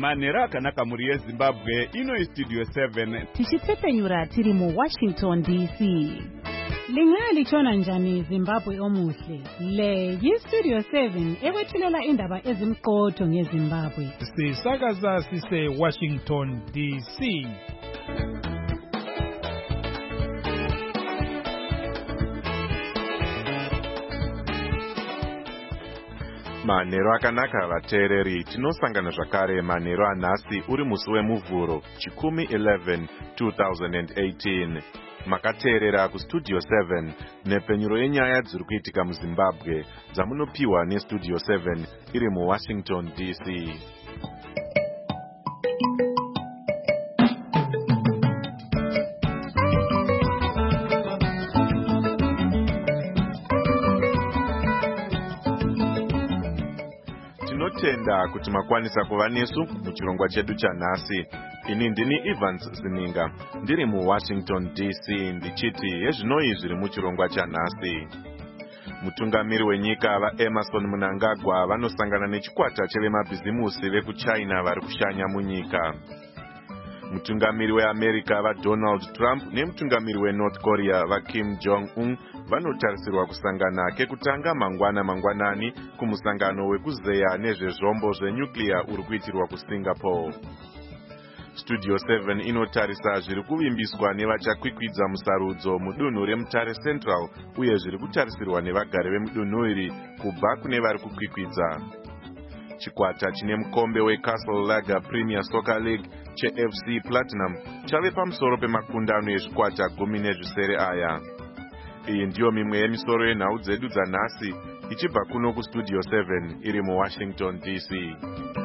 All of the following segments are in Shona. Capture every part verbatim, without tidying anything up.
manhero akanaka muri yeZimbabwe. Ino iStudio seven tichitsepenyura tiri mu Washington D C. Lingalitshona njani Zimbabwe omuhle? Le yiStudio seven ekwethulela indaba ezimqotho ngeZimbabwe. Sisakaza sise Washington D C. Manhero akanaka vateereri, tinosangana zvakare manhero anhasi uri musi wemuvhuro chikumi eleven two thousand eighteen. Makateerera kuStudio seven nepenyuro yenyaya dziri kuitika muZimbabwe dzamunopiwa neStudio seven iri muWashington D C. Tinotenda kuti makwanisa kuva nesu muchirongwa chedu chanhasi. Ini ndini Evans Zininga, ndiri muWashington D C, ndichiti hezvinoi zviri muchirongwa chanhasi. Mutungamiri wenyika vaEmerson Mnangagwa vanosangana nechikwata chevemabhizimusi vekuChina vari kushanya munyika. Mutungamiri weAmerica vaDonald Trump nemutungamiri weNorth Korea vaKim Jong-un vanotarisirwa kusangana kekutanga mangwana mangwanani kumusangano wekuzeya nezvezvombo zvenyuclear uri kuitirwa kuSingapore. Studio seven inotarisa zviri kuvimbiswa nevachakwikwidza musarudzo mudunhu reMutare Central uye zviri kutarisirwa nevagari vemudunhu iri kubva kune vari kukwikwidza. Chikwata chine mukombe weCastle Lager Premier Soccer League cheF C Platinum chave pamusoro pemakundano ezvikwata gumi nezvisere aya. Iyi ndiyo mimwe yemisoro yenhau dzedu dzanhasi ichibva kuno kuStudio seven iri muWashington D C.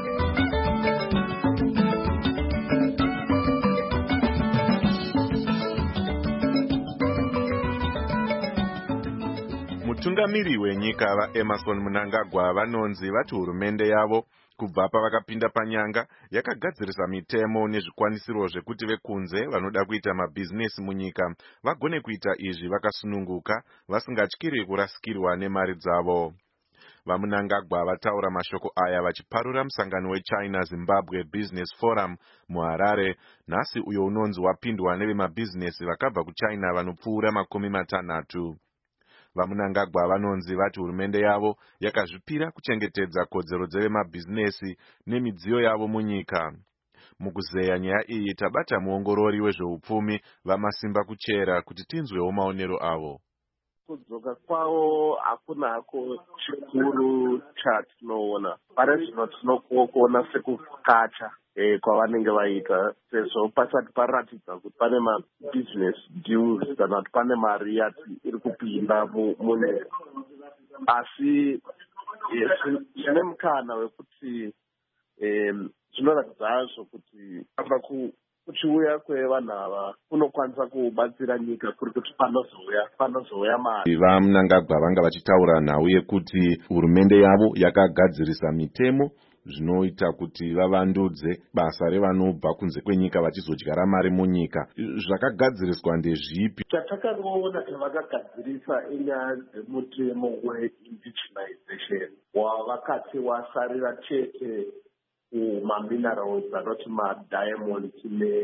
Mutungamiri wenyika vaEmerson Mnangagwa vanonzi vati hurumende yavo kubva pavakapinda panyanga yakagadzirisa mitemo nezvikwanisiro zvekuti vekunze vanoda kuita mabhizinesi munyika vagone kuita izvi vakasununguka vasingatyiri kurasikirwa nemari dzavo. VaMnangagwa vataura mashoko aya vachiparura musangano weChina Zimbabwe Business Forum muHarare nhasi uyo unonzi wapindwa nevemabhizinesi vakabva kuChina vanopfuura makumi matanhatu. VaMnangagwa vanonzi vati hurumende yavo yakazvipira kuchengetedza kodzero dzevemabhizinesi nemidziyo yavo munyika. Mukuzeya nyaya iyi tabata muongorori wezveupfumi vamasimba kuchera kuti tinzwewo maonero avo. Kudzoka kwavo hakuna hako chikuru chatinoona. Pane zvino tinokuona sekukacha eh, kwavanenge vaita sezvo pasati paratidza kuti pane mabusiness deals kana kuti pane mari yati iri kupinda munyika. Asi zvine mukana wekuti zvinoratidza kuti amba kuchiuya kwevanhu ava kunokwanisa kubatsira nyika kuri kuti panozouya panozouya mari. VaMnangagwa vanga vachitaura nhau yekuti hurumende yavo yakagadzirisa mitemo zvinoita kuti vavandudze basa revanobva kunze kwenyika vachizodyara mari munyika. Zvakagadziriswa ndezvipi? Chatakangoona chavakagadzirisa inyaya dzemutemo weindigenization wavakati wasarira chete kumaminerals anoti madiamonds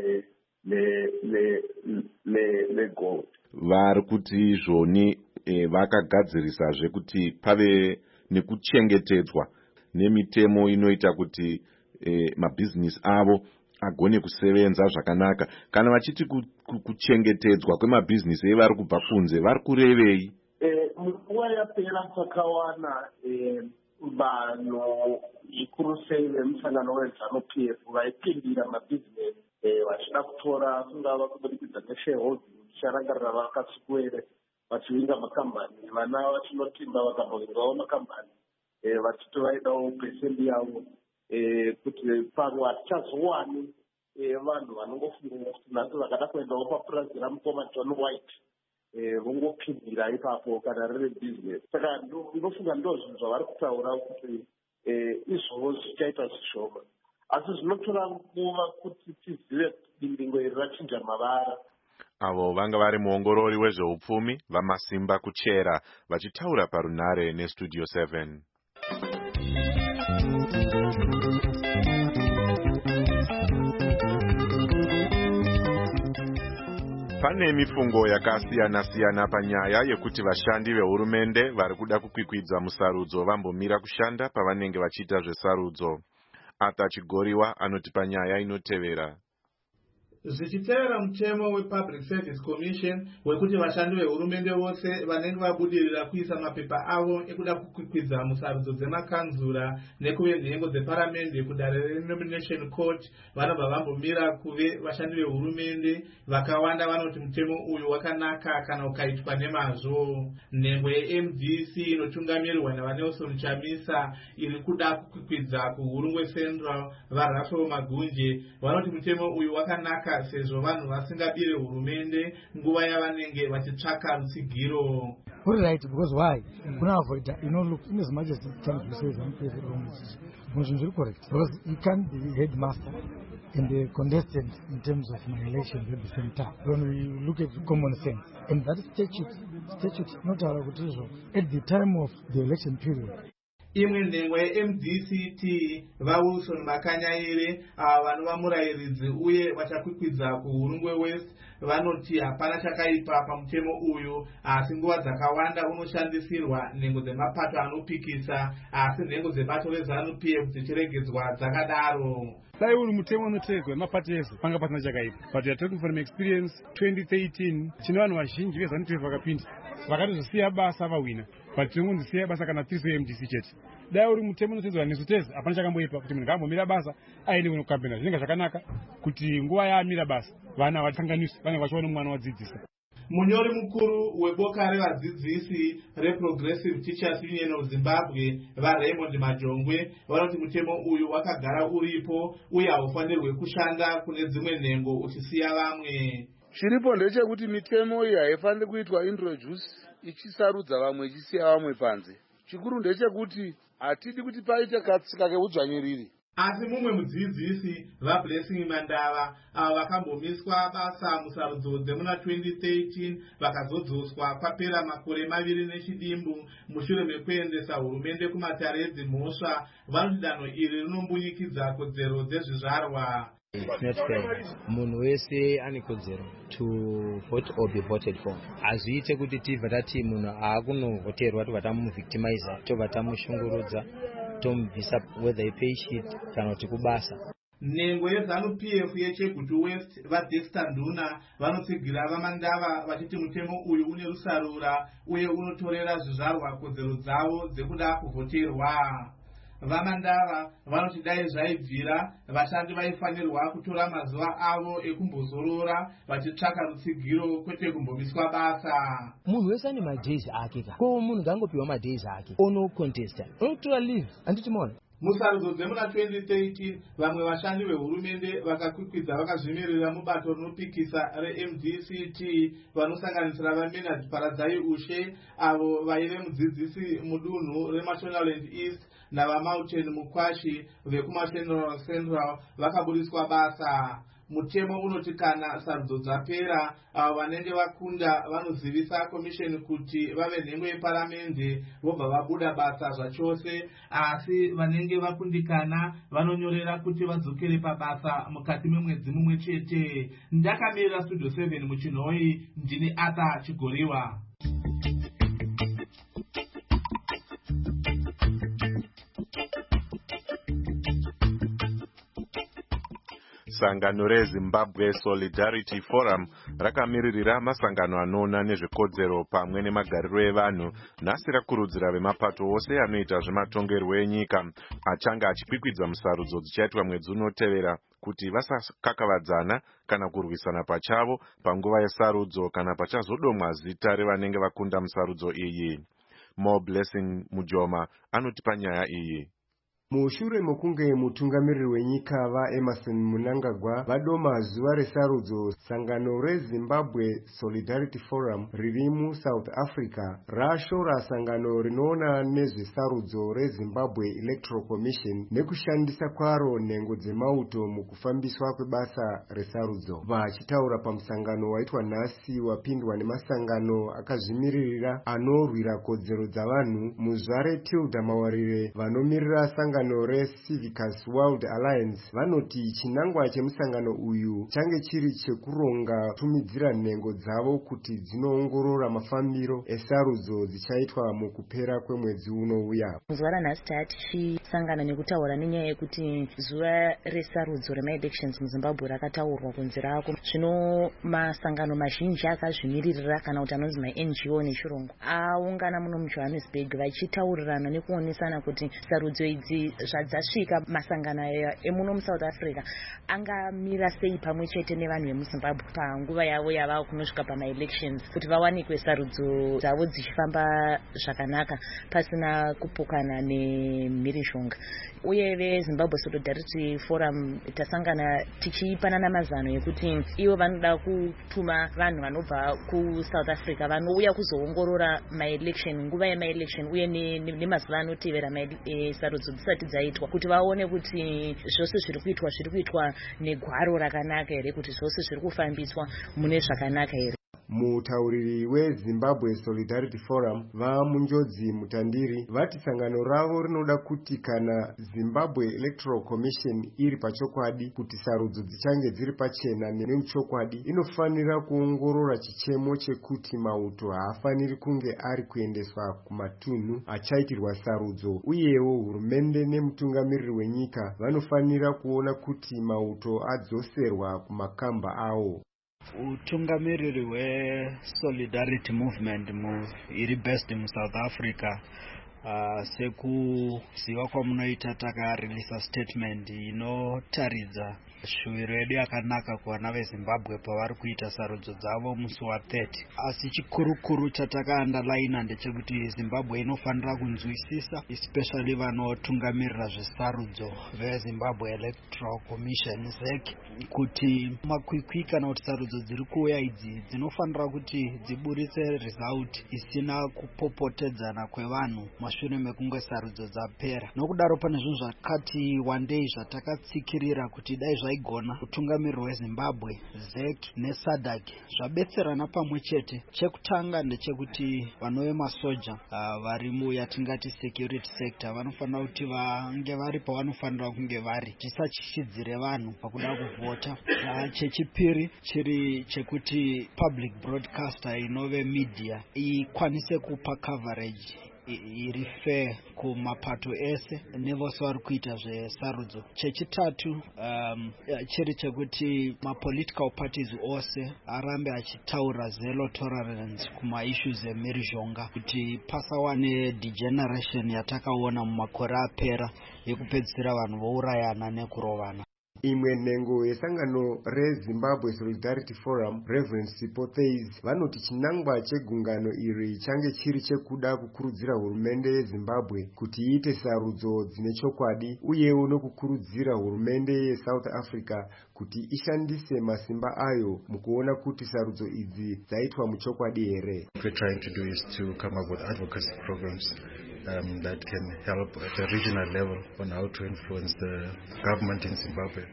negold. Vari kuti izvoni e, vakagadzirisa zvekuti pave nekuchengetedzwa nemitemo inoita kuti e, mabhizinesi avo agone kusevenza zvakanaka. Kana vachiti kuchengetedzwa kwemabhizinesi evari kubva kunze vari kurevei? E, munguva yapera takawana e, vanhu ikuru sei vemusangano weZANU-P F vaipindira mabhizinesi vachida kutora kungava kubudikidza neshareholding ticharangarira vakasikwere vachivinga makambani vana vachinotimba vakambovingwawo makambani vachiti vaidawo pesendi yavo kuti pamwe hatichazowani vanhu vanongofunga kuti nhasi vakada kuendawo papurazi ramukoma John White vongopindira ipapo kana riri bhizinesi. Saka ndofunga ndo zvinhu zvavari kutaura kuti izvovo zvichaita zvishoma, asi zvinotora nguva kuti tizive dindingo iri rachinja mavara. Avo vanga vari muongorori wezveupfumi vamasimba kuchera vachitaura parunare neStudio seven. Pane mifungo yakasiyana-siyana panyaya yekuti vashandi vehurumende vari kuda kukwikwidza musarudzo vambomira kushanda pavanenge vachiita zvesarudzo. Ata Chigoriwa anoti panyaya inotevera. Zvichitevera mutemo wePublic Service Commission wekuti vashandi vehurumende vose vanenge vabudirira kuisa mapepa avo ekuda kukwikwidza musarudzo dzemakanzura nekuve nhengo dzeparamende kudare reNomination Court vanobva vambomira kuve vashandi vehurumende. Vakawanda vanoti mutemo uyu wakanaka kana ukaitwa nemazvo. Nhengo yeM D C inotungamirwa naVanelson Chamisa iri kuda kukwikwidza kuHurungwe Central vaRafael Magunje vanoti mutemo uyu wakanaka sezvo vanhu vasingabire hurumende nguva yavanenge vachitsvaka rutsigiro. Put it right, because why? Mm. Kuna avoid that. You know, look, in as much as it can be said, I'm very correct. Because you can't be headmaster and the contestant in terms of my election at the same time. When we look at common sense, and that statute, statute not allowed at the time of the election period. Imwe nhengo yeM D C T vaWilson Makanyaire ava vanhu vamurayiridzi uye vachakwikwidza kuHurungwe West vanoti hapana chakaipa pamutemo uyu, asi nguva dzakawanda unoshandisirwa nhengo dzemapato anopikisa, asi nhengo dzebato reZANU P F dzichiregedzwa dzakadaro. Dai uri mutemo unotedzwa mapato ese panga pasina chakaipa. But we are talking from experience twenty thirteen chino vanhu vazhinji veZANU P F vakapinda vakatozosiya basa vawina. But tinongondisiya basa kana tiri seM D C chete. Dai uri mutemo unotedzwa nesu tese hapana chakamboipa kuti munhu ngambomira basa aende kunokampena. Zvinenge zvakanaka kuti nguva yaamira basa vana vatanganiswe vanenge vachiona mwana wadzidzisa. Munyori mukuru weboka revadzidzisi reProgressive Teachers Union of Zimbabwe vaRaymond Majongwe vanoti mutemo uyu wakagara uripo uye haufanirwe kushanda kune dzimwe nhengo uchisiya vamwe. Chiripo ndechekuti mitemo iyi haifaniri kuitwa introduce ichisarudza vamwe ichisiya vamwe panze. Chikuru ndechekuti hatidi kuti paite katsika keudzvanyiriri. Asi mumwe mudzidzisi vaBlessing Mandava avo vakambomiswa basa musarudzo dzemuna twenty thirteen vakazodzoswa kwapera makore maviri nechidimbu mushure mekuendesa hurumende kumatare edzimhosva vanoti danho iri rinombunyikidza kodzero dzezvizvarwa. It's not fair. Munhu wese ane kodzero to vote or be voted for. Azviite kuti tibva tati munhu aakunovhoterwa tobva tamuvictimiza, tobva tamushungurudza, tomubvisa whether pay sheet kana kuti kubasa. Nhengo yeZANU P F yeChegutu West vaDexter Nduna vanotsigira vaMandava vachiti mutemo uyu une rusarura uye unotorera zvizvarwa kodzero dzavo dzekuda kuvhoterwa. VaMandava vanoti dai zvaibvira vashandi vaifanirwa kutora mazuva avo ekumbozorora vachitsvaka rutsigiro kwete kumbomiswa basa. Munhu wese ane madhays ake ka. Ko munhu ngangopiwa madhays ake ono contesta unotora leave anditi mona. Musarudzo dzemuna twenty thirteen vamwe vashandi vehurumende vakakwikwidza vakazvimirira mubato rinopikisa reM D C T vanosanganisira vaMenard Paradzai Ushe avo vaive mudzidzisi mudunhu reMashonaland East navaMountain Mukwashi vekumaCentral Central vakabudiswa basa. Mutemo unoti kana sarudzo dzapera avo vanenge vakunda vanozivisa komisheni kuti vave nhengo yeparamende vobva vabuda basa zvachose, asi vanenge vakundikana vanonyorera kuti vadzokere pabasa mukati memwedzi mumwe chete. Ndakamirira Studio seven muchinhoi, ndini Ata Chigoriwa. Sangano reZimbabwe Solidarity Forum rakamiririra masangano anoona nezvekodzero pamwe nemagariro evanhu nhasi rakurudzira vemapato ose anoita zvematongerwo enyika achanga achikwikwidza musarudzo dzichaitwa mwedzi unotevera kuti vasakakavadzana kana kurwisana pachavo panguva yesarudzo kana pachazodomwa zita revanenge vakunda musarudzo iyi. Mo Blessing Mujoma anoti panyaya iyi. Mushure mokunge mutungamiriri wenyika vaEmerson Mnangagwa vadoma zuva resarudzo, sangano reZimbabwe Solidarity Forum riri muSouth Africa rashora sangano rinoona nezvesarudzo reZimbabwe Electoral Commission nekushandisa kwaro nhengo dzemauto mukufambiswa kwebasa resarudzo. Vachitaura pamusangano waitwa nhasi wapindwa nemasangano akazvimiririra anorwira kodzero dzavanhu, Muzvare Tilda Mawarire vanomiririra sangano musangano reCivicus World Alliance vanoti chinangwa chemusangano uyu change chiri chekuronga tumidzira nhengo dzavo kuti dzinoongorora mafambiro esarudzo dzichaitwa mukupera kwemwedzi unouya. Zuva ranhasi taa tichisangana nekutaura nenyaya yekuti zuva resarudzo rema-elections muZimbabwe rakataurwa kunzi rako. Zvino masangano mazhinji akazvimiririra kana kuti anonzi ma-N G O nechirungu aungana muno muJohannesburg vachitaurirana nekuonesana kuti sarudzo idzi zvadzasvika masangano emuno muSouth Africa angamira sei pamwe chete nevanhu vemuZimbabwe panguva yavo yava kunosvika pama-elections kuti vawanikwe sarudzo dzavo dzichifamba zvakanaka pasina kupokana nemhirizhonga. Uye veZimbabwe Solidarity Forum tasangana tichipanana mazano ekuti ivo vanoda kutuma vanhu vanobva kuSouth Africa vanouya kuzoongorora ma-election nguva yema-election uye nemazuva anotevera sarudzo dzisati dzaitwa kuti vaone kuti zvose zviri kuitwa zviri kuitwa negwaro rakanaka here, kuti zvose zviri kufambiswa mune zvakanaka here. Mutauriri weZimbabwe Solidarity Forum vamunjodzi mutandiri vati sangano ravo rinoda kuti kana Zimbabwe Electoral Commission iri pachokwadi kuti sarudzo dzichange dziri pachena nemuchokwadi inofanira kuongorora chichemo chekuti mauto haafaniri kunge ari kuendeswa kumatunhu achaitirwa sarudzo, uyewo hurumende nemutungamiriri wenyika vanofanira kuona kuti mauto adzoserwa kumakamba awo. Utungamiriri weSolidarity Movement iri based muSouth Africa uh, sekuziva kwamunoita takareleasa statement inotaridza shuviro yedu yakanaka kuvana veZimbabwe pavari kuita sarudzo dzavo musi wathirty. Asi chikurukuru chatakaandalaina ndechekuti Zimbabwe inofanira kunzwisisa especially vanotungamirira zvesarudzo veZimbabwe Electoral Commission Z E C kuti makwikwi kana kuti sarudzo dziri kuuya idzi dzinofanira kuti dziburitse result isina kupopotedzana kwevanhu mashure mekunge sarudzo dzapera. Nokudaro pane zvinhu zvakati wandei zvatakatsikirira kuti dai zvaigona utungamiriri weZimbabwe Z E C neSADC zvabetserana pamwe chete. Chekutanga ndechekuti vanove masoja uh, vari muyatingati security sector vanofanira kuti vange vari pavanofanira kunge vari tisachichidzire vanhu pakuda kuvhota. Uh, chechipiri chiri chekuti public broadcaster inove media ikwanise kupa coverage iri fair kumapato ese nevose vari kuita zvesarudzo. Chechitatu um, chiri chekuti mapolitical parties ose arambe achitaura zero tolerance kumaissues emhirizhonga kuti pasawane degeneration yatakaona mumakore apera yekupedzisira vanhu vourayana nekurovana. Imwe nhengo yesangano reZimbabwe Solidarity Forum Reverend Sipo Theis vanoti chinangwa chegungano iri change chiri chekuda kukurudzira hurumende yeZimbabwe kuti iite sarudzo dzine chokwadi uyewo nokukurudzira hurumende yeSouth Africa kuti ishandise masimba ayo mukuona kuti sarudzo idzi dzaitwa muchokwadi here. What we're trying to do is to come up with advocacy programs Um, that can help at a regional level on how to influence the government in Zimbabwe.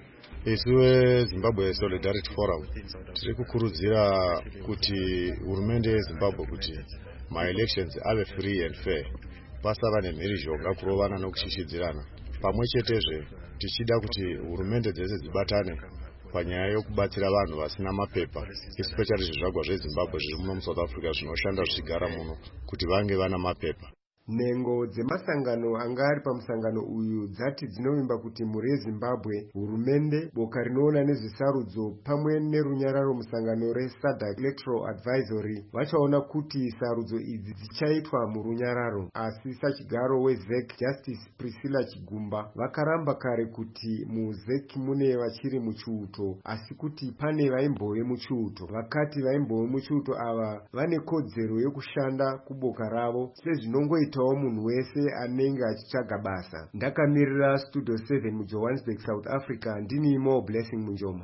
Isu Zimbabwe Solidarity Forum tiri kukurudzira kuti hurumende yeZimbabwe kuti ma-elections ave free and fair, pasava nemhirizhonga kurovana nokushishidzirana. Pamwe chetezve tichida kuti hurumende dzese dzibatane panyaya yokubatsira vanhu vasina mapepa, especially zvizvagwa zveZimbabwe zviri muno muSouth Africa zvinoshanda zvichigara muno kuti vange vana mapepa. Nhengo dzemasangano anga ari pamusangano uyu dzati dzinovimba kuti mhuri yeZimbabwe, hurumende, boka rinoona nezvesarudzo pamwe nerunyararo musangano reSADC Electoral Advisory vachaona kuti sarudzo idzi dzichaitwa murunyararo. Asi sachigaro weZ E C Justice Priscilla Chigumba vakaramba kare kuti muZ E C mune vachiri muchiuto, asi kuti pane vaimbove muchiuto. Vakati vaimbove muchiuto ava vane kodzero yokushanda kuboka ravo sezvinongoita munhu wese anenge achitsvaga basa. Ndakamirira Studio seven muJohannesburg, South Africa, ndini Mo Blessing Munjoma.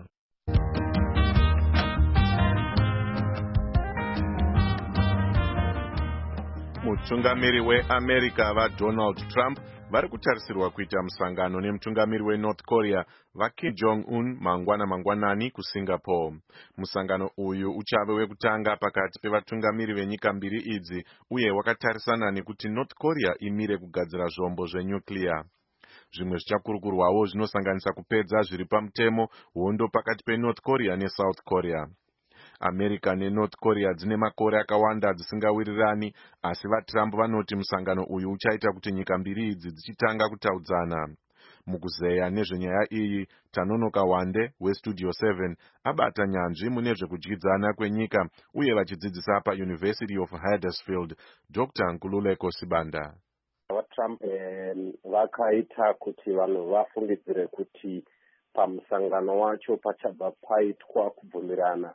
Mutungamiri weAmerica vaDonald Trump vari kutarisirwa kuita musangano nemutungamiri weNorth Korea vaKim Jong-un mangwana mangwanani kuSingapore. Musangano uyu uchave wekutanga pakati pevatungamiri venyika mbiri idzi uye wakatarisana nekuti North Korea imire kugadzira zvombo zvenyuclear. Zvimwe zvichakurukurwawo zvinosanganisa kupedza zviri pamutemo hondo pakati peNorth Korea neSouth Korea. America neNorth Korea dzine makore akawanda dzisingawirirani, asi vaTrump vanoti musangano uyu uchaita kuti nyika mbiri idzi dzichitanga kutaudzana. Mukuzeya nezvenyaya iyi, Tanonoka Wande weStudio seven abata nyanzvi mune zvekudyidzana kwenyika uye vachidzidzisa paUniversity of Huddersfield, Doctor Nkululeko Sibanda. VaTrump vakaita kuti vanhu vafungidzire kuti pamusangano wacho pachabva paitwa kubvumirana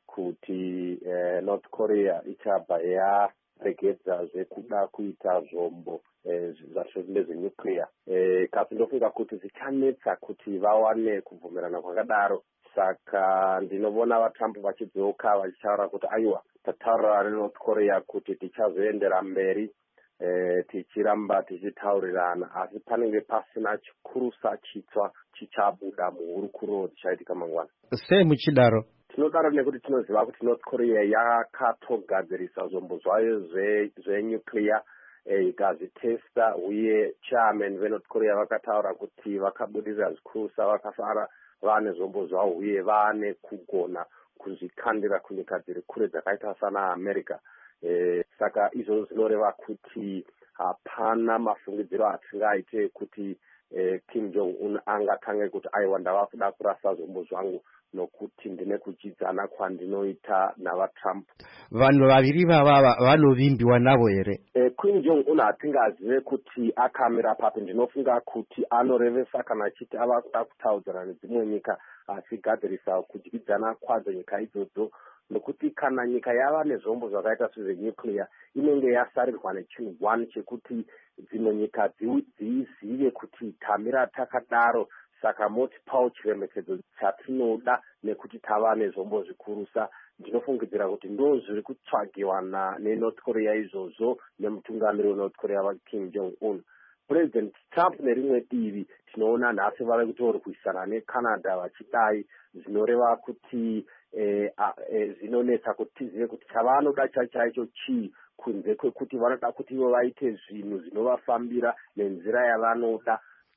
kuti eh, North Korea ichabva yaregedza zvekuda kuita zvombo zvacho nezvenuclear. Eh, kasi ndofunga kuti zvichanetsa kuti vawane kubvumirana kwakadaro. Saka ndinovona vaTrump vachidzoka vachitaura kuti aiwa, tataura neNorth Korea kuti tichazoendera mberi eh, tichiramba tichitaurirana, asi panenge pasina chikurusa chitsva chichabuda muhurukuro dzichaitika mangwana. Sei muchidaro? Tinodaro nekuti tinoziva kuti North Korea yakatogadzirisa zvombo zvayo zvenuclear ikazvitesta, uye chairman veNorth Korea vakataura kuti vakabudirira zvikurusa, vakafara vane zvombo zvavo uye vane kugona kuzvikandira kunyika dziri kure dzakaita sana America. E, saka izvo zvinoreva kuti hapana mafungidziro atingaite kuti e, Kim Jong-un angatange kuti aiwa ndava kuda kurasa zvombo zvangu nokuti ndine kuchidzana kwandinoita navaTrump. Vanhu vaviri vava vanovimbiwa navo here? E, Kim Jong-un hatingazive kuti akamira papi. Ndinofunga kuti anorevesa kana achiti ava kuda kutaudzana nedzimwe nyika achigadzirisa kudyidzana kwadzo nyika idzodzo, nokuti kana nyika yava nezvombo zvakaita sezvenuclear inenge yasarirwa nechinhu one chekuti dzimwe nyika dzizive kuti tamira takadaro, saka motipawo chiremekedzo chatinoda nekuti tava nezvombo zvikurusa. Ndinofungidzira kuti ndo zviri kutsvagiwa neNorth Korea izvozvo nemutungamiri weNorth Korea vaKim Jong-un. President Trump nerimwe divi tinoona nhasi vari kutorwisana neCanada vachidai, zvinoreva kuti eh, eh, zvinonetsa kuti tizive kuti chavanoda chaicho chii, kunze kwekuti vanoda kuti ivo vaite zvinhu zvinovafambira nenzira yavanoda.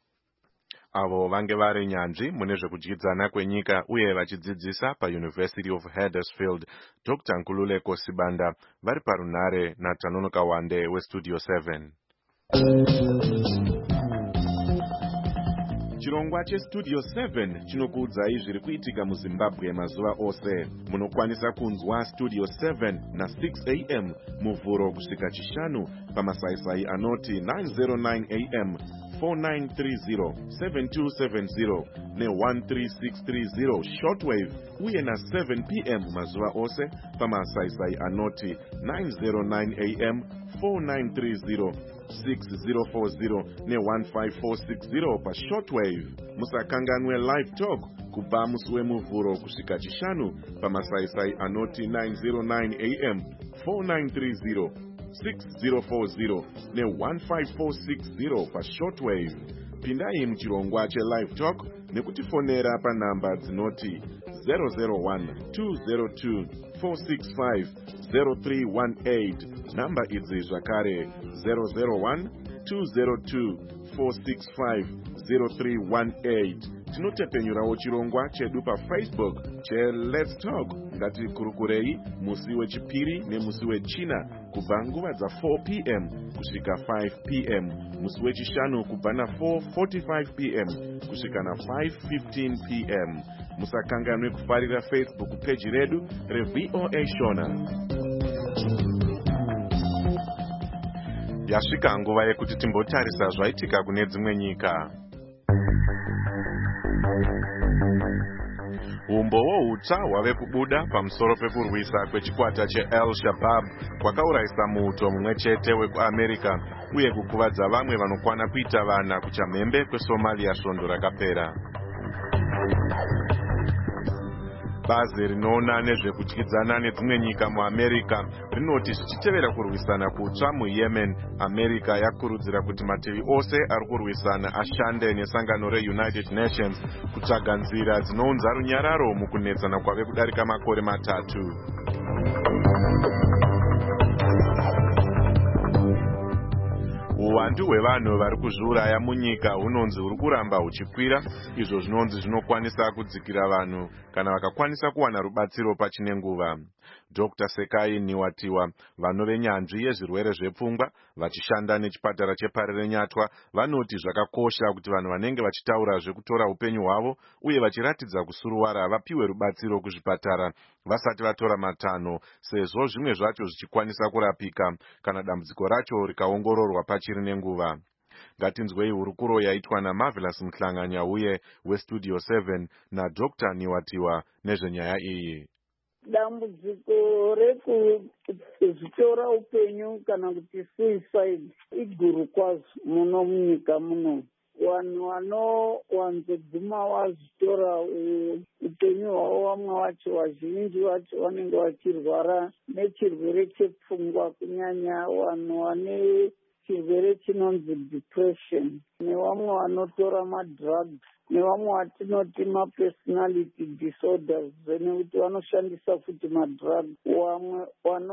Avo vange vari nyanzvi mune zvekudyidzana kwenyika uye vachidzidzisa paUniversity of Huddersfield, Doctor Nkululeko Sibanda vari parunhare naTanonoka Wande weStudio seven. Chirongwa cheStudio seven chinokuudzai zviri kuitika muZimbabwe mazuva ose. Munokwanisa kunzwa Studio seven na six a m muvhuro kusvika chishanu pamasaisai anoti nine oh nine a m, four nine three zero, seven two seven zero ne one three six three zero shortwave, uye na seven p m mazuva ose pamasaisai anoti nine oh nine a m, four nine three zero, six zero four zero ne one five four six zero pa shortwave. Musakanganwe live talk kubva musi wemuvhuro kusvika chishanu pamasaisai anoti nine oh nine a m, four nine three zero, six zero four zero ne one five four six zero pa shortwave. Pindai muchirongwa che live talk nekutifonera pa namba dzinoti zero zero one, two zero two, four six five, zero three one eight. Namba idzi zvakare zero zero one, two zero two, four six five, zero three one eight. Tinotepenyurawo chirongwa chedu pa Facebook che Let's Talk. Ngati kurukurei musi wechipiri nemusi wechina kubva nguva dza four p m kusvika five p m, musi wechishanu kubva na four forty-five p m kusvika na five fifteen p m. Musakanganwe kufarira Facebook page redu reV O A Shona. Yasvika nguva yekuti timbotarisa zvaitika kune dzimwe nyika. Umbo hwohutsva hwave kubuda pamusoro pekurwisa kwechikwata cheAl Shabaab kwakaurayisa muuto mumwe chete wekuAmerica uye kukuvadza vamwe vanokwana kuita vana kuchamhembe kweSomalia svondo rakapera. Bazi rinoona nezvekudyidzana nedzimwe nyika muAmerica rinoti zvichitevera kurwisana kutsva muYemen, America yakurudzira kuti mativi ose ari kurwisana ashande nesangano reUnited Nations kutsvaga nzira dzinounza runyararo mukunetsana kwave kudarika makore matatu. Uwandu hwevanhu vari kuzviuraya munyika hunonzi huri kuramba huchikwira, izvo zvinonzi zvinokwanisa kudzikira vanhu kana vakakwanisa kuwana rubatsiro pachine nguva. Doctor Sekai Niwatiwa, vano venyanzvi yezvirwere zvepfungwa vachishanda nechipatara cheParere Nyatwa, vanoti zvakakosha kuti vanhu vanenge vachitaura zvekutora upenyu hwavo uye vachiratidza kusuruwara vapiwe rubatsiro kuzvipatara vasati vatora matanho, sezvo zvimwe zvacho zvichikwanisa kurapika kana dambudziko racho rikaongororwa pachiri nenguva. Ngatinzwei hurukuro yaitwa naMarvelous Mhlanganya uye weStudio seven naDoctor Niwatiwa nezvenyaya iyi. Dambudziko rekuzvitora upenyu kana kuti suicide iguru kwazvo muno munyika muno. Vanhu vanowanzoguma vazvitora upenyu hwavo, vamwe vacho vazhinji vacho vanenge vachirwara nechirwere chepfungwa, kunyanya vanhu vane chirwere chinonzi depression, nevamwe vanotora madrugs, nevamwe vatinoti mapersonality disorders, nekuti vanoshandisa futi madrugs. Vamwe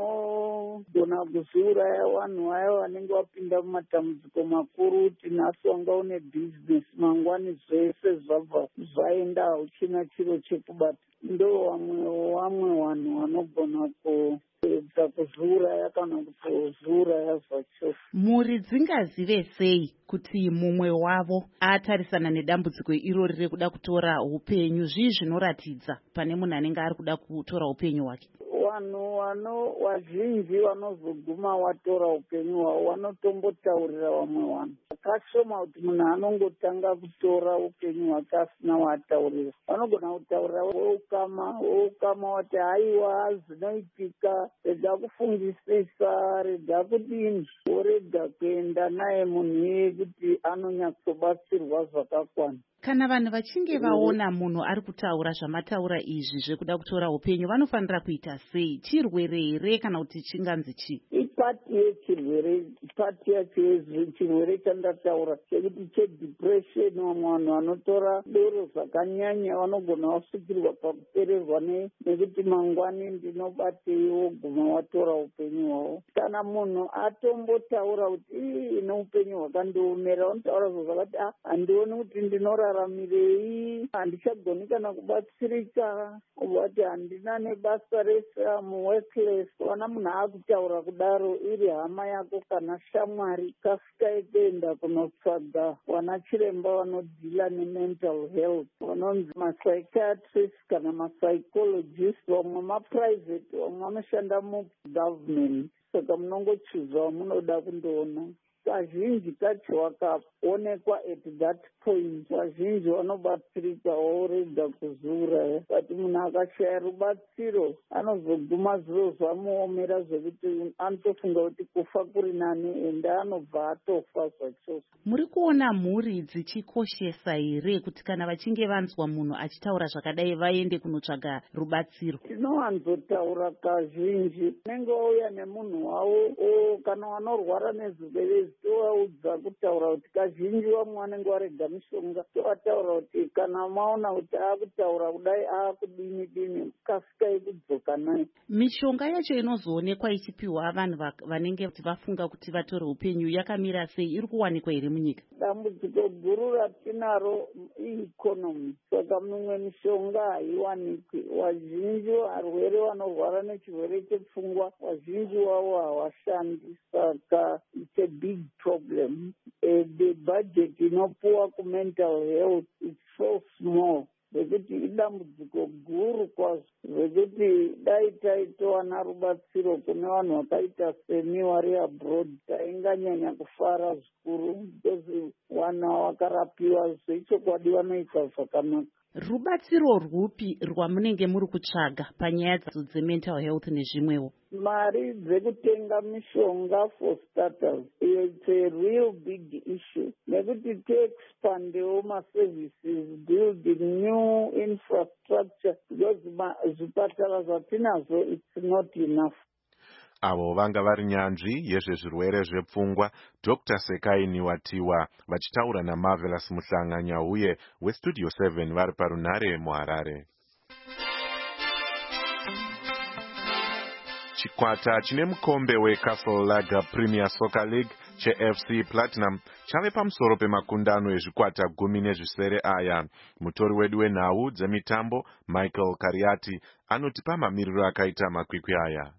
vanogona kuzviuraya vanhu vaya vanenge vapinda mumatambudziko makuru, kuti nhasi wanga une business, mangwani zvese zvabva zvaenda, hauchina chiro chekubata. Ndo vamwe vamwe vanhu vanogona kuedza kuzviuraya kana kutozviuraya zvacho. Mhuri dzingazive sei kuti mumwe wavo atarisana nedambudziko irori rekuda kutora upenyu? Zvii zvinoratidza pane munhu anenge ari kuda kutora upenyu hwake? Vanhu vano vazhinji vanozoguma watora upenyu hwavo vanotombotaurira vamwe vanhu. Akashoma kuti munhu anongotanga kutora upenyu hwake asina waataurira. Vanogona kutaurira weukama, weukama wati haiwa zvinoitika, rega kufungisisa, rega kudini, worega kuenda naye munhu iye kuti anonyatsobatsirwa zvakakwana. Kana vanhu vachinge vaona munhu ari kutaura zvamataura izvi zvekuda kutora upenyu, vanofanira kuita sei? Chirwere here kana kuti chinganzi chi? Ipati yechirwere, ipati yacho chirwere chandataura chekuti chedepression. Vamwe vanhu vanotora doro zvakanyanya vanogona vasvikirwa pakupererwa nekuti mangwani ndinobatei, woguma watora upenyu hwavo. Kana munhu atombotaura kuti ine upenyu hwakandiomera, vanotaura zvakati handioni kuti ndinoraramirei, handichagoni kana kubatsirika, ubati handina nebasa rese, amu workless. Kana munhu akutaura kudaro, iri hama yako kana shamwari, kasika kuenda kunotsvaga wana chiremba vanodhila nemental health, vanonzi mapsychiatrist kana mapsychologist. Vamwe maprivate, vamwe vanoshanda mugovernment. Saka munongochuza wamunoda kundoona. Kazhinji kacho wakaonekwa at that point, vazhinji vanobatsirika vorega kuzviuraya. Kuti munhu akashaya rubatsiro anozoguma zviro zvamuomera zvekuti anotofunga kuti kufa kuri nani, ende anobva atofa zvacho. Muri kuona mhuri dzichikoshesa here kuti kana vachinge vanzwa munhu achitaura zvakadai vaende kunotsvaga rubatsiro? Tinowanzotaura kazhinji, unenge wauya nemunhu wavo kana vanorwara nezvirwere tovaudza kutaura kuti kazhinji vamwe vanenge varega mishonga, tovataura kuti kana maona kuti akutaura kudai akudini dini, kasikai kudzoka naye. Mishonga yacho inozoonekwa ichipiwa vanhu vanenge vafunga kuti vatore upenyu yakamira sei? Iri kuwanikwa here munyika? Dambudziko guru ratinaro ieconomy, saka mimwe mishonga haiwanikwi. Vazhinji varwere vanorwara nechirwere chepfungwa, vazhinji wavo havashandi, saka it's a big problem. Uh, the budget inopuwa kumental health is so small, zvekuti idambudziko guru kwazvo, zvekuti dai taitowana rubatsiro kune vanhu vakaita semi vari abroad, tainganyanya kufara zvikuru, because vana vakarapiwa zvechokwadi vanoita zvakanaka. Rubatsiro rwupi rwamunenge muri kutsvaga panyaya dzemental health nezvimwewo? Mari dzekutenga mishonga for starters, it's a real big issue. Nekuti tiexpandewo maservices, build new infrastructure, because zvipatara zvatinazvo it's not enough. Avo vanga vari nyanzvi yezvezvirwere zvepfungwa Doctor Sekai Niwatiwa vachitaura naMarvelous Mhlanganya uye weStudio seven vari parunhare muHarare. Chikwata chine mukombe weCastle Lager Premier Soccer League cheF C Platinum chave pamusoro pemakundano ezvikwata gumi nezvisere aya. Mutori wedu wenhau dzemitambo Michael Kariati anotipa mamiriro akaita makwikwi aya.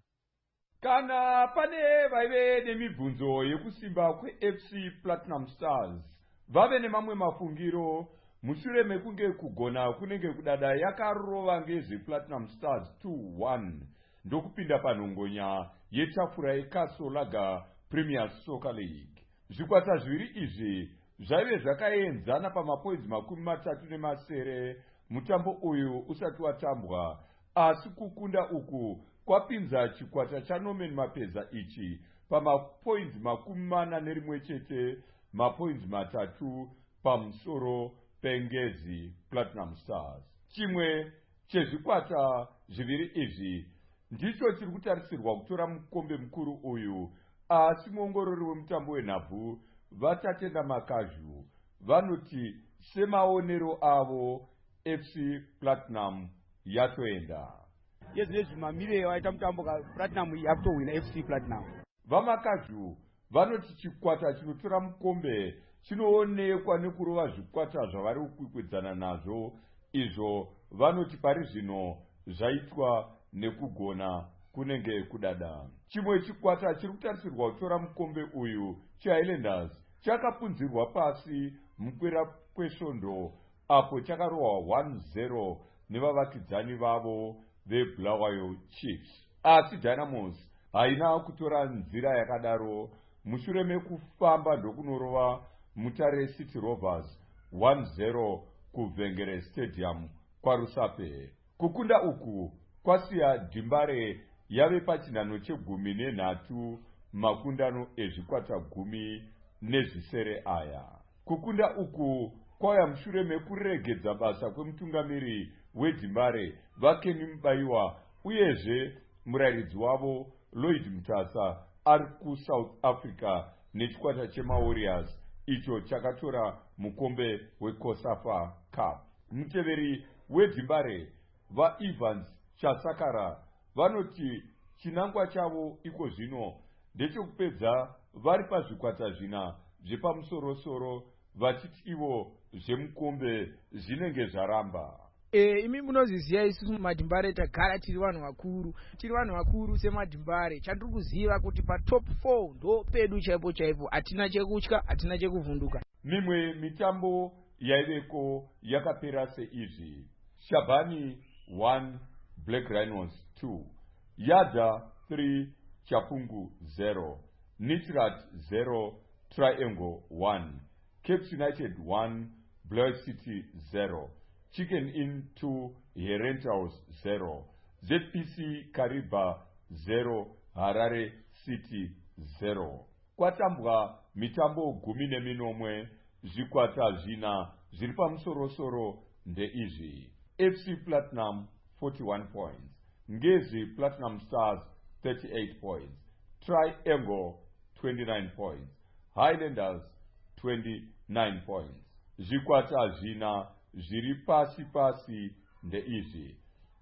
Kana pane vaive nemibvunzo yekusimba kweF C Platinum Stars, vave nemamwe mafungiro mushure mekunge kugona kunenge kudada yakarova ngezvePlatinum Stars two one ndokupinda panhongonya yetafura yeCastle Lager Premier Soccer League. Zvikwata zviviri izvi zvaive zvakaenzana pamapoints makumi matatu nemasere mutambo uyu usati watambwa, asi kukunda uku kwapinza chikwata chaNorman Mapeza ichi pamapoints makumi mana nerimwe chete, mapoints matatu pamusoro pengezi Platinum Stars. Chimwe chezvikwata zviviri izvi ndicho chiri kutarisirwa kutora mukombe mukuru uyu, asi muongorori wemutambo wenhabvu vatatenda makazhu vanoti semaonero avo F C Platinum yatoenda. Yes, yes, mamire waita mutambo ka Platinum yakutowina F C Platinum. Vamakazhu vanoti chikwata chinotora mukombe chinoonekwa nekurova zvikwata zvavari kukwikwedzana nazvo, izvo vanoti pari zvino zvaitwa nekugona kunenge kudada. Chimwe chikwata chiri kutarisirwa kutora mukombe uyu cheHighlanders chakapunzirwa pasi mukwira kwesvondo apo chakarohwa one zero nevavakidzani vavo veBulawayo Chiefs. Asi Dynamos haina kutora nzira yakadaro mushure mekufamba ndokunorova Mutare City Rovers one zero kuVhengere Stadium kwaRusape. Kukunda uku kwasiya Dhimbare yave pachinhano chegumi nenhatu makundano ezvikwata gumi nezvisere aya. Kukunda uku kwauya mushure mekuregedza basa kwemutungamiri weDhimbare Vakeni Mubaiwa, uyezve murairidzi wavo Lloyd Mutasa ari kuSouth Africa nechikwata chemaWarriors icho chakatora mukombe weCOSAFA Cup. Muteveri weDhimbare vaEvans Chasakara vanoti chinangwa chavo iko zvino ndechekupedza vari pazvikwata zvina zvepamusorosoro, vachiti ivo zvemukombe zvinenge zvaramba. E, imi munozviziva isusu mumadhimbare tagara tiri vanhu vakuru, tiri vanhu vakuru semadhimbare. Chandiri kuziva kuti patop four ndo pedu chaipo chaipo, hatina chekutya, hatina chekuvhunduka. Mimwe mitambo yaiveko yakapera seizvi: Shabani one Black Rhinos two, Yada three Chapungu zero, Nitrat zero Triangle one, Capes United one Blair City zero, Chicken Inn two Herent House zero, Z P C Kariba zero Harare City zero. Kwatambwa mitambo gumi neminomwe, zvikwata zvina zviri pamusorosoro ndeizvi: F C Platinum forty-one points, Ngezi Platinum Stars thirty-eight points, Triangle twenty-nine points, Highlanders twenty-nine points. Zvikwata zvina zviri pasi pasi ndeizvi: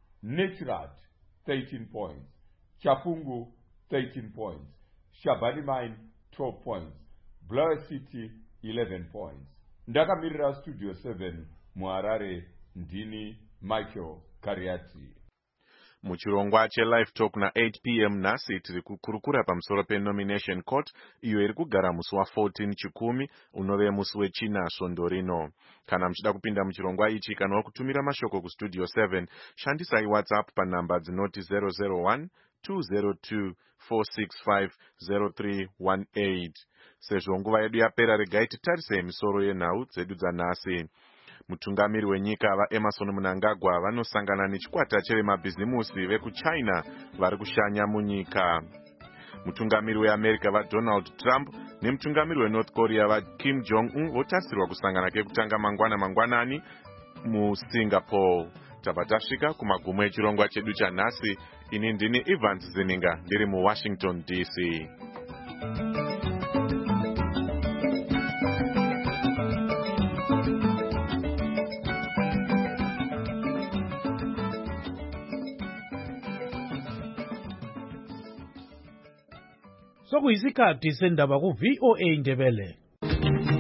Nitrat thirteen points, Chapungu thirteen points, Shabani Mine twelve points, Blair City eleven points. Ndakamirira Studio seven muHarare, ndini Michael Kariati. Muchirongwa cheLive Talk na eight p m nhasi tiri kukurukura pamusoro peNomination Court iyo iri kugara musi wa14 chikumi unove musi wechina svondo rino. Kana muchida kupinda muchirongwa ichi kana wakutumira mashoko kuStudio seven, shandisai WhatsApp panhamba dzinoti zero zero one two zero two four six five zero three one eight. Sezvo nguva yedu yapera, regai titarise misoro yenhau dzedu dzanhasi. Mutungamiri wenyika vaEmerson Mnangagwa vanosangana nechikwata chevemabhizimusi vekuChina vari kushanya munyika. Mutungamiri weAmerica vaDonald Trump nemutungamiri weNorth Korea vaKim Jong-un votarisirwa kusangana kekutanga mangwana mangwanani muSingapore. Tabva tasvika kumagumo echirongwa chedu chanhasi. Ini ndini Evans Zininga ndiri muWashington D C. sokuyisikhathi sendaba ku-V O A Ndebele.